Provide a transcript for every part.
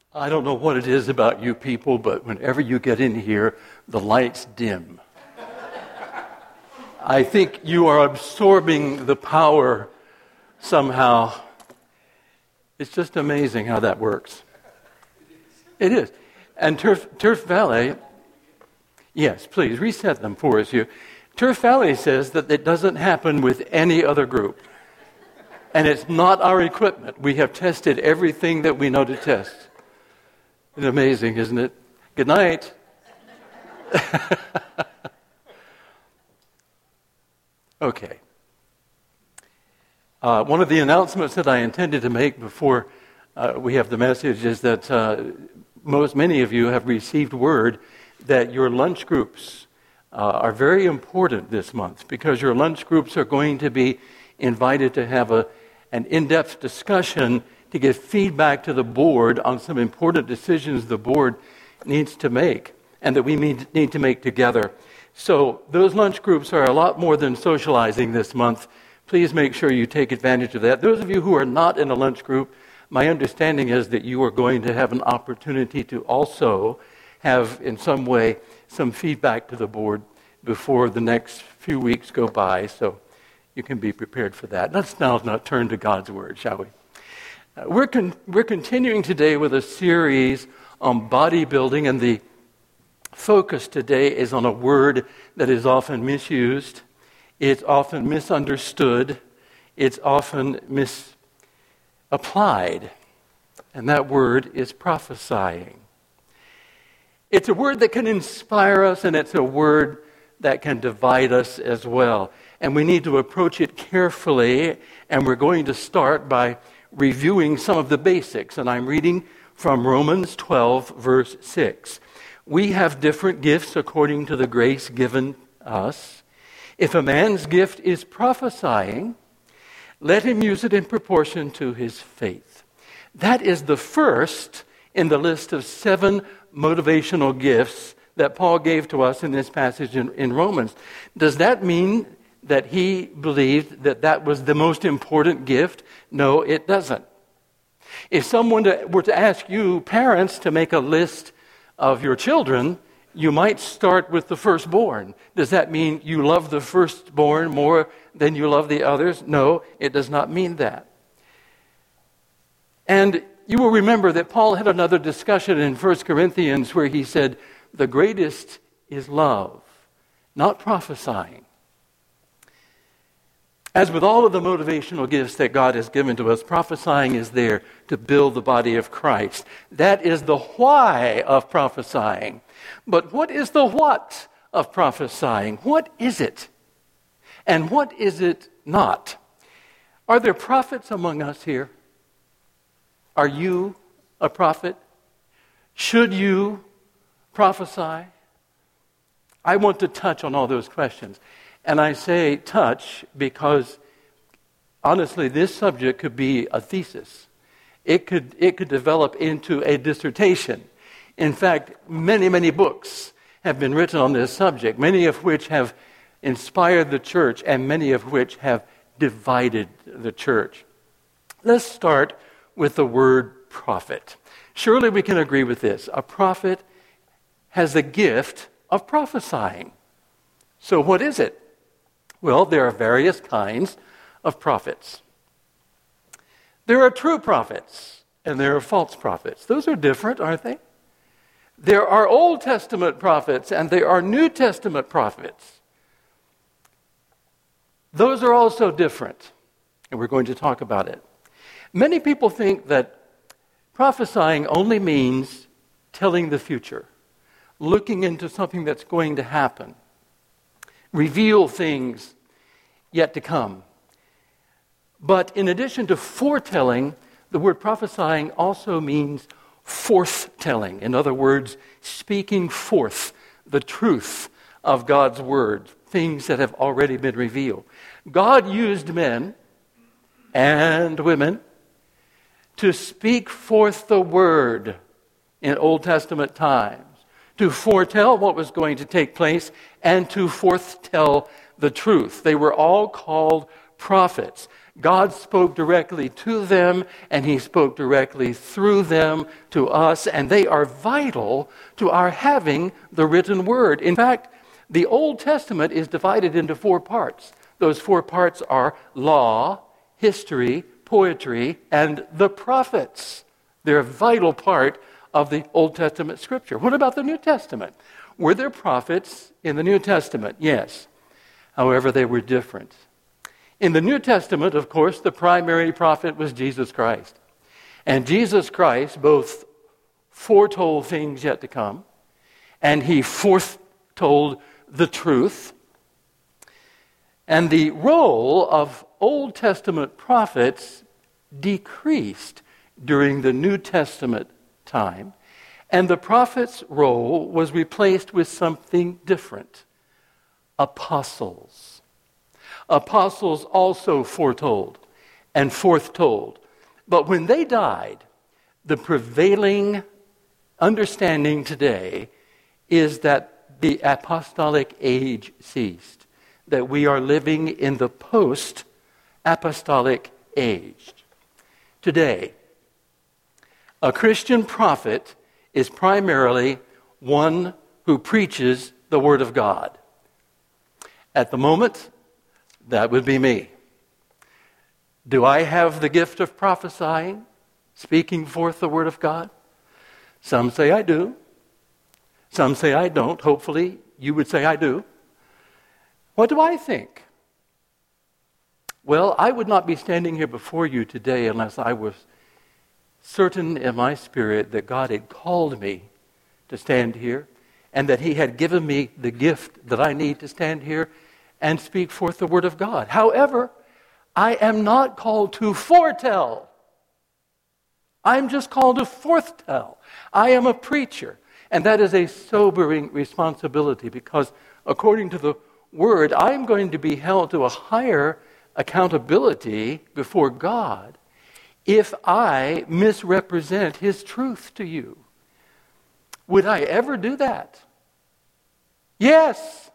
I don't know what it is about you people, but whenever you get in here, the lights dim. I think you are absorbing the power somehow. It's just amazing how that works. It is. And Turf Valley, yes, please reset them for us here. Turf Valley says that it doesn't happen with any other group. And it's not our equipment. We have tested everything that we know to test. It's amazing, isn't it? Good night. Okay. One of the announcements that I intended to make before we have the message is that many of you have received word that your lunch groups are very important this month, because your lunch groups are going to be invited to have an in-depth discussion to give feedback to the board on some important decisions the board needs to make and that we need to make together. So those lunch groups are a lot more than socializing this month. Please make sure you take advantage of that. Those of you who are not in a lunch group, my understanding is that you are going to have an opportunity to also have, in some way, some feedback to the board before the next few weeks go by, so you can be prepared for that. Let's now turn to God's Word, shall we? We're continuing today with a series on bodybuilding, and the focus today is on a word that is often misused, it's often misunderstood, it's often misapplied, and that word is prophesying. It's a word that can inspire us, and it's a word that can divide us as well. And we need to approach it carefully, and we're going to start by reviewing some of the basics. And I'm reading from Romans 12, verse 6. We have different gifts according to the grace given us. If a man's gift is prophesying, let him use it in proportion to his faith. That is the first in the list of 7 motivational gifts that Paul gave to us in this passage in Romans. Does that mean that he believed that that was the most important gift? No, it doesn't. If someone were to ask you, parents, to make a list of your children, you might start with the firstborn. Does that mean you love the firstborn more than you love the others? No, it does not mean that. And you will remember that Paul had another discussion in 1 Corinthians where he said, the greatest is love, not prophesying. As with all of the motivational gifts that God has given to us, prophesying is there to build the body of Christ. That is the why of prophesying. But what is the what of prophesying? What is it? And what is it not? Are there prophets among us here? Are you a prophet? Should you prophesy? I want to touch on all those questions. And I say touch because, honestly, this subject could be a thesis. It could develop into a dissertation. In fact, many books have been written on this subject, many of which have inspired the church and many of which have divided the church. Let's start with the word prophet. Surely we can agree with this. A prophet has the gift of prophesying. So what is it? Well, there are various kinds of prophets. There are true prophets, and there are false prophets. Those are different, aren't they? There are Old Testament prophets, and there are New Testament prophets. Those are also different, and we're going to talk about it. Many people think that prophesying only means telling the future, looking into something that's going to happen, reveal things yet to come. But in addition to foretelling, the word prophesying also means forthtelling. In other words, speaking forth the truth of God's word, things that have already been revealed. God used men and women to speak forth the word in Old Testament times, to foretell what was going to take place, and to foretell the truth. They were all called prophets. God spoke directly to them, and he spoke directly through them to us, and they are vital to our having the written word. In fact, the Old Testament is divided into 4 parts. Those 4 parts are law, history, poetry, and the prophets. They're a vital part of the Old Testament scripture. What about the New Testament? Were there prophets in the New Testament? Yes. However, they were different. In the New Testament, of course, the primary prophet was Jesus Christ. And Jesus Christ both foretold things yet to come, and he foretold the truth. And the role of Old Testament prophets decreased during the New Testament time, and the prophet's role was replaced with something different: apostles. Apostles also foretold and foretold. But when they died, the prevailing understanding today is that the apostolic age ceased, that we are living in the post-apostolic age. Today, a Christian prophet is primarily one who preaches the Word of God. At the moment, that would be me. Do I have the gift of prophesying, speaking forth the Word of God? Some say I do. Some say I don't. Hopefully, you would say I do. What do I think? Well, I would not be standing here before you today unless I was certain in my spirit that God had called me to stand here and that he had given me the gift that I need to stand here and speak forth the Word of God. However, I am not called to foretell. I'm just called to forthtell. I am a preacher, and that is a sobering responsibility because according to the Word, I'm going to be held to a higher accountability before God if I misrepresent His truth to you. Would I ever do that? Yes.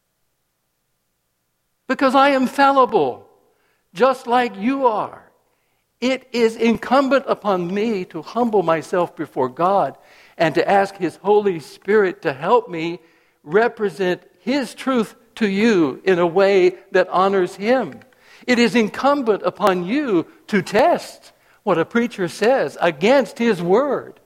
Because I am fallible, just like you are. It is incumbent upon me to humble myself before God and to ask His Holy Spirit to help me represent His truth to you in a way that honors Him. It is incumbent upon you to test what a preacher says against his word.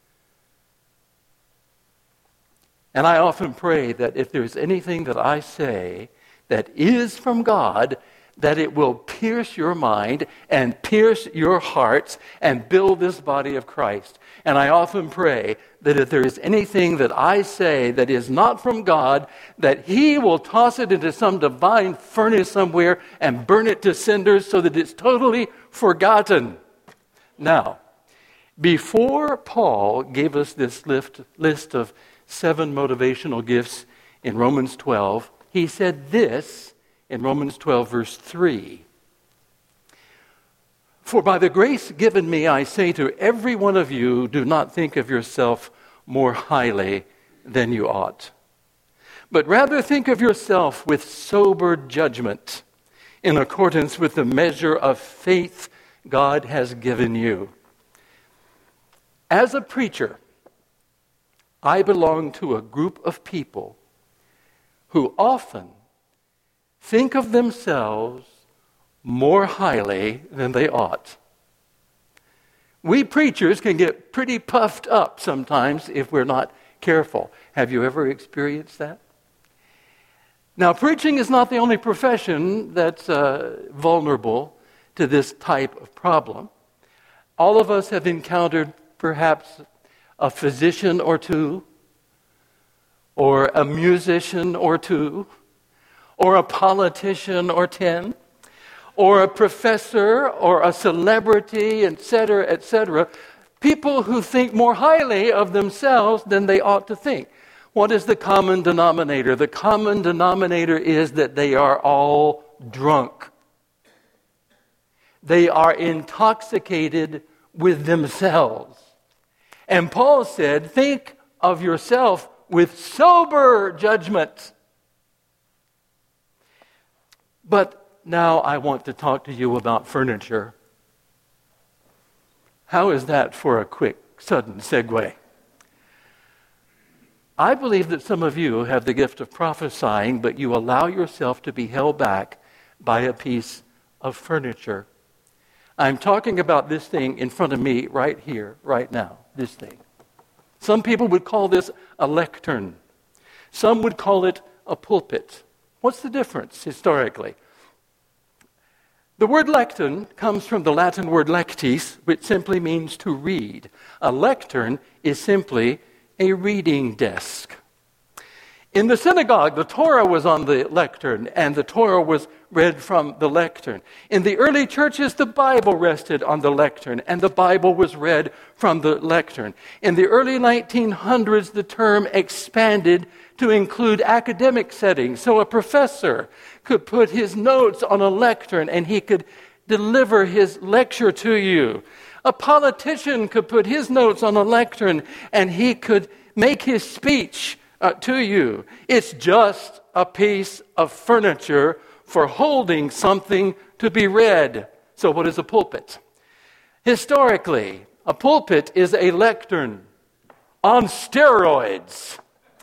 And I often pray that if there's anything that I say that is from God, that it will pierce your mind and pierce your hearts and build this body of Christ. And I often pray that if there is anything that I say that is not from God, that He will toss it into some divine furnace somewhere and burn it to cinders so that it's totally forgotten. Now, before Paul gave us this list of 7 motivational gifts in Romans 12, he said this in Romans 12, verse 3. For by the grace given me, I say to every one of you, do not think of yourself more highly than you ought, but rather think of yourself with sober judgment in accordance with the measure of faith God has given you. As a preacher, I belong to a group of people who often think of themselves more highly than they ought. We preachers can get pretty puffed up sometimes if we're not careful. Have you ever experienced that? Now, preaching is not the only profession that's vulnerable to this type of problem. All of us have encountered perhaps a physician or two, or a musician or two, or a politician or 10, or a professor or a celebrity, etc., etc. People who think more highly of themselves than they ought to think. What is the common denominator? The common denominator is that they are all drunk. They are intoxicated with themselves. And Paul said, think of yourself with sober judgment. But Now I want to talk to you about furniture. How is that for a quick, sudden segue? I believe that some of you have the gift of prophesying, but you allow yourself to be held back by a piece of furniture. I'm talking about this thing in front of me right here, right now, this thing. Some people would call this a lectern. Some would call it a pulpit. What's the difference historically? The word lectern comes from the Latin word lectis, which simply means to read. A lectern is simply a reading desk. In the synagogue, the Torah was on the lectern, and the Torah was read from the lectern. In the early churches, the Bible rested on the lectern, and the Bible was read from the lectern. In the early 1900s, the term expanded to include academic settings. So a professor could put his notes on a lectern, and he could deliver his lecture to you. A politician could put his notes on a lectern, and he could make his speech to you. It's just a piece of furniture for holding something to be read. So what is a pulpit? Historically, a pulpit is a lectern on steroids.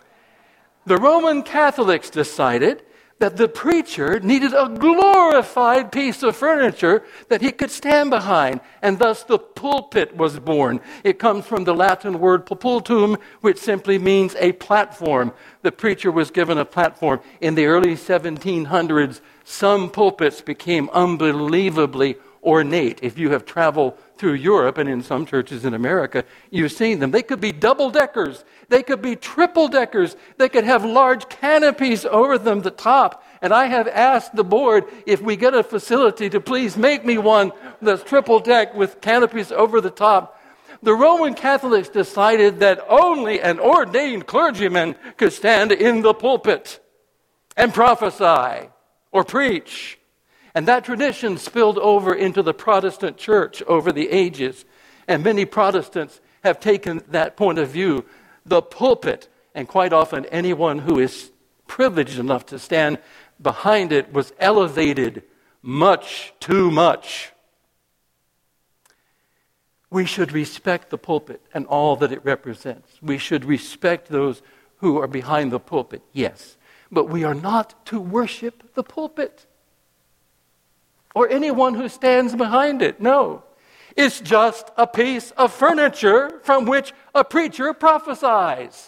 The Roman Catholics decided that the preacher needed a glorified piece of furniture that he could stand behind, and thus the pulpit was born. It comes from the Latin word pulpitum, which simply means a platform. The preacher was given a platform. In the early 1700s, some pulpits became unbelievably ornate. If you have traveled through Europe and in some churches in America, you've seen them. They could be double-deckers. They could be triple-deckers. They could have large canopies over them, the top. And I have asked the board if we get a facility to please make me one that's triple-deck with canopies over the top. The Roman Catholics decided that only an ordained clergyman could stand in the pulpit and prophesy or preach. And that tradition spilled over into the Protestant church over the ages. And many Protestants have taken that point of view. The pulpit, and quite often anyone who is privileged enough to stand behind it, was elevated much too much. We should respect the pulpit and all that it represents. We should respect those who are behind the pulpit, yes. But we are not to worship the pulpit or anyone who stands behind it. No. It's just a piece of furniture from which a preacher prophesies.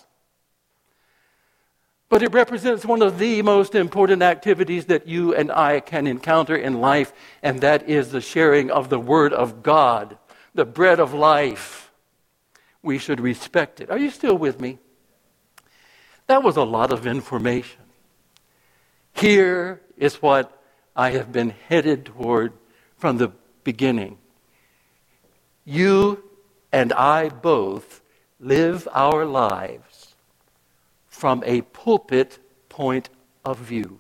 But it represents one of the most important activities that you and I can encounter in life, and that is the sharing of the Word of God, the bread of life. We should respect it. Are you still with me? That was a lot of information. Here is what I have been headed toward from the beginning. You and I both live our lives from a pulpit point of view.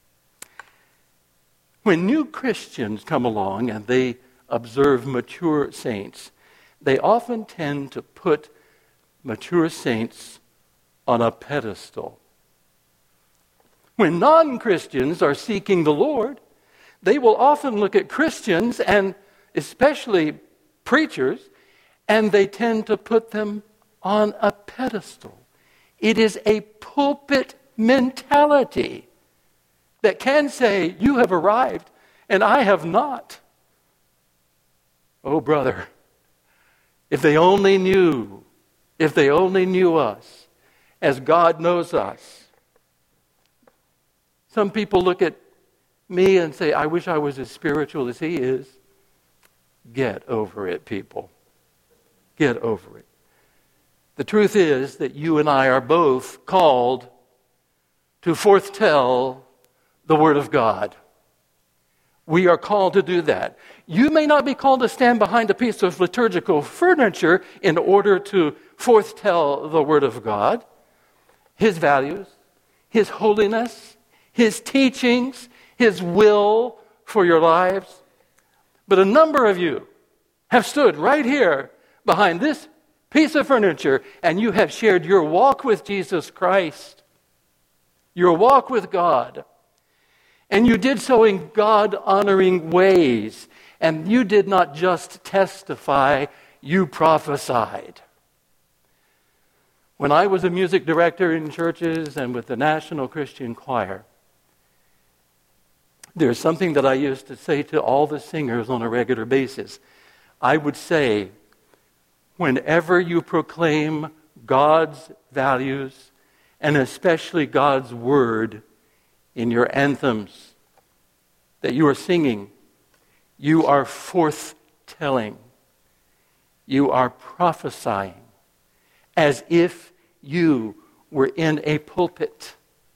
When new Christians come along and they observe mature saints, they often tend to put mature saints on a pedestal. When non-Christians are seeking the Lord, they will often look at Christians, and especially preachers, and they tend to put them on a pedestal. It is a pulpit mentality that can say, you have arrived and I have not. Oh, brother, if they only knew us as God knows us. Some people look at me and say, I wish I was as spiritual as he is. Get over it, people. Get over it. The truth is that you and I are both called to forthtell the Word of God. We are called to do that. You may not be called to stand behind a piece of liturgical furniture in order to forthtell the Word of God, His values, His holiness, His teachings, His will for your lives. But a number of you have stood right here behind this piece of furniture, and you have shared your walk with Jesus Christ, your walk with God. And you did so in God-honoring ways. And you did not just testify, you prophesied. When I was a music director in churches and with the National Christian Choir, there's something that I used to say to all the singers on a regular basis. I would say, whenever you proclaim God's values, and especially God's word in your anthems that you are singing, you are forth-telling. You are prophesying as if you were in a pulpit.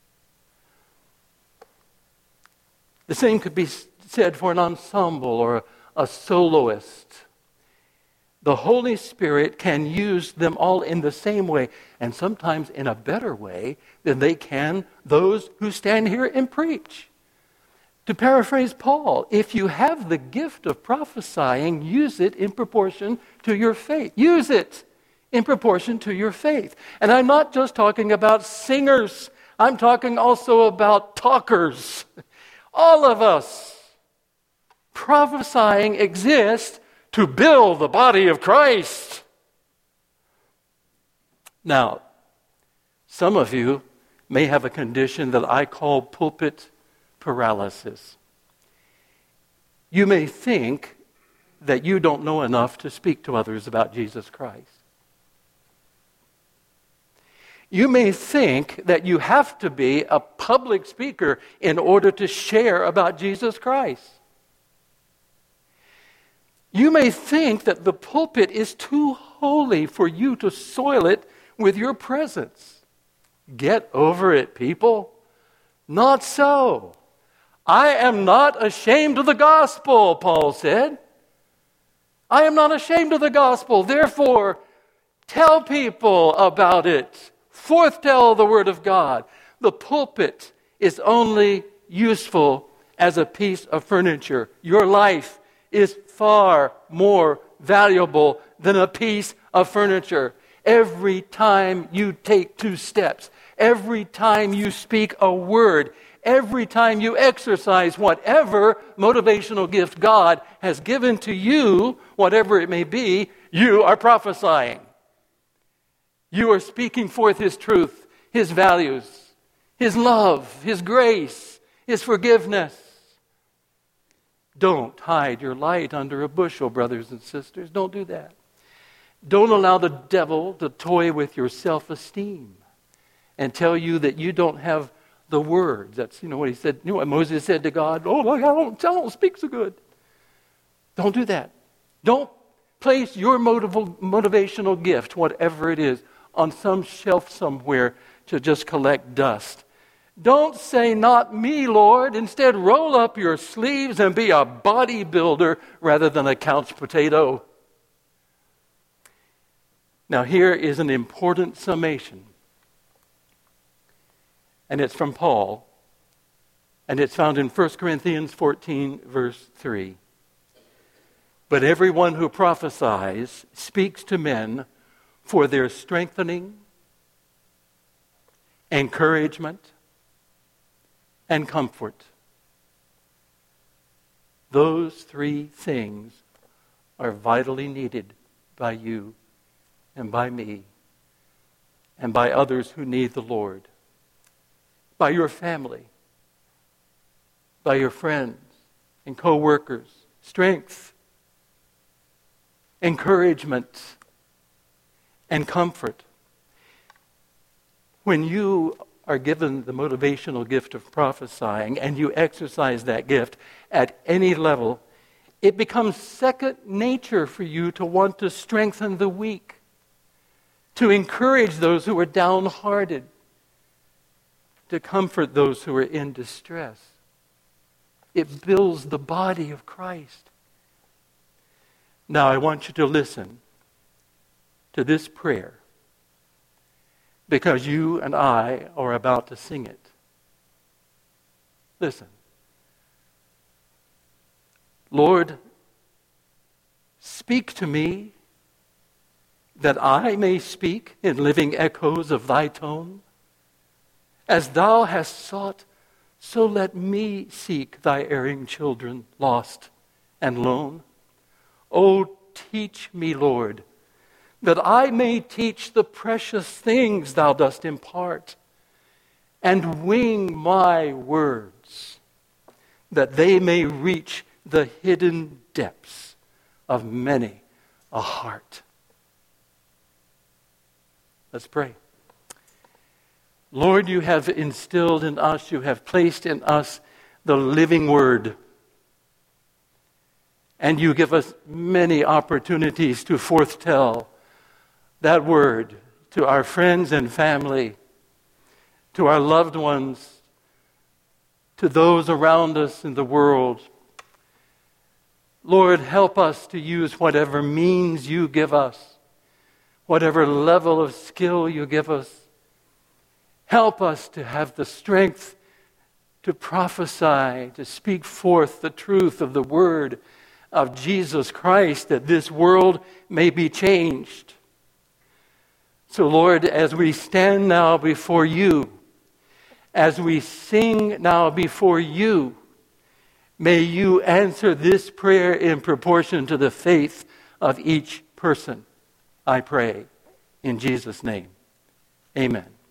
The same could be said for an ensemble or a soloist. The Holy Spirit can use them all in the same way, and sometimes in a better way than they can those who stand here and preach. To paraphrase Paul, if you have the gift of prophesying, use it in proportion to your faith. Use it in proportion to your faith. And I'm not just talking about singers. I'm talking also about talkers. All of us. Prophesying exists to build the body of Christ. Now, some of you may have a condition that I call pulpit paralysis. You may think that you don't know enough to speak to others about Jesus Christ. You may think that you have to be a public speaker in order to share about Jesus Christ. You may think that the pulpit is too holy for you to soil it with your presence. Get over it, people. Not so. I am not ashamed of the gospel, Paul said. I am not ashamed of the gospel. Therefore, tell people about it. Forthtell the word of God. The pulpit is only useful as a piece of furniture. Your life is far more valuable than a piece of furniture. Every time you take 2 steps, every time you speak a word, every time you exercise whatever motivational gift God has given to you, whatever it may be, you are prophesying. You are speaking forth His truth, His values, His love, His grace, His forgiveness. Don't hide your light under a bushel, brothers and sisters. Don't do that. Don't allow the devil to toy with your self-esteem and tell you that you don't have the words. That's what he said. What Moses said to God. Oh, I don't speak so good. Don't do that. Don't place your motivational gift, whatever it is, on some shelf somewhere to just collect dust. Don't say, not me, Lord. Instead, roll up your sleeves and be a bodybuilder rather than a couch potato. Now, here is an important summation. And it's from Paul. And it's found in 1 Corinthians 14, verse 3. But everyone who prophesies speaks to men for their strengthening, encouragement, and comfort. Those 3 things are vitally needed by you and by me and by others who need the Lord, by your family, by your friends and co-workers. Strength, encouragement, and comfort. When you are given the motivational gift of prophesying and you exercise that gift at any level, it becomes second nature for you to want to strengthen the weak, to encourage those who are downhearted, to comfort those who are in distress. It builds the body of Christ. Now I want you to listen to this prayer, because you and I are about to sing it. Listen. Lord, speak to me that I may speak in living echoes of thy tone, as thou hast sought So let me seek thy erring children, lost and lone. Oh, teach me, Lord, that I may teach the precious things thou dost impart, and wing my words, that they may reach the hidden depths of many a heart. Let's pray. Lord, you have instilled in us, you have placed in us the living word. And you give us many opportunities to forthtell that word to our friends and family, to our loved ones, to those around us in the world. Lord, help us to use whatever means you give us, whatever level of skill you give us. Help us to have the strength to prophesy, to speak forth the truth of the word of Jesus Christ, that this world may be changed. So, Lord, as we stand now before you, as we sing now before you, may you answer this prayer in proportion to the faith of each person, I pray, in Jesus' name. Amen.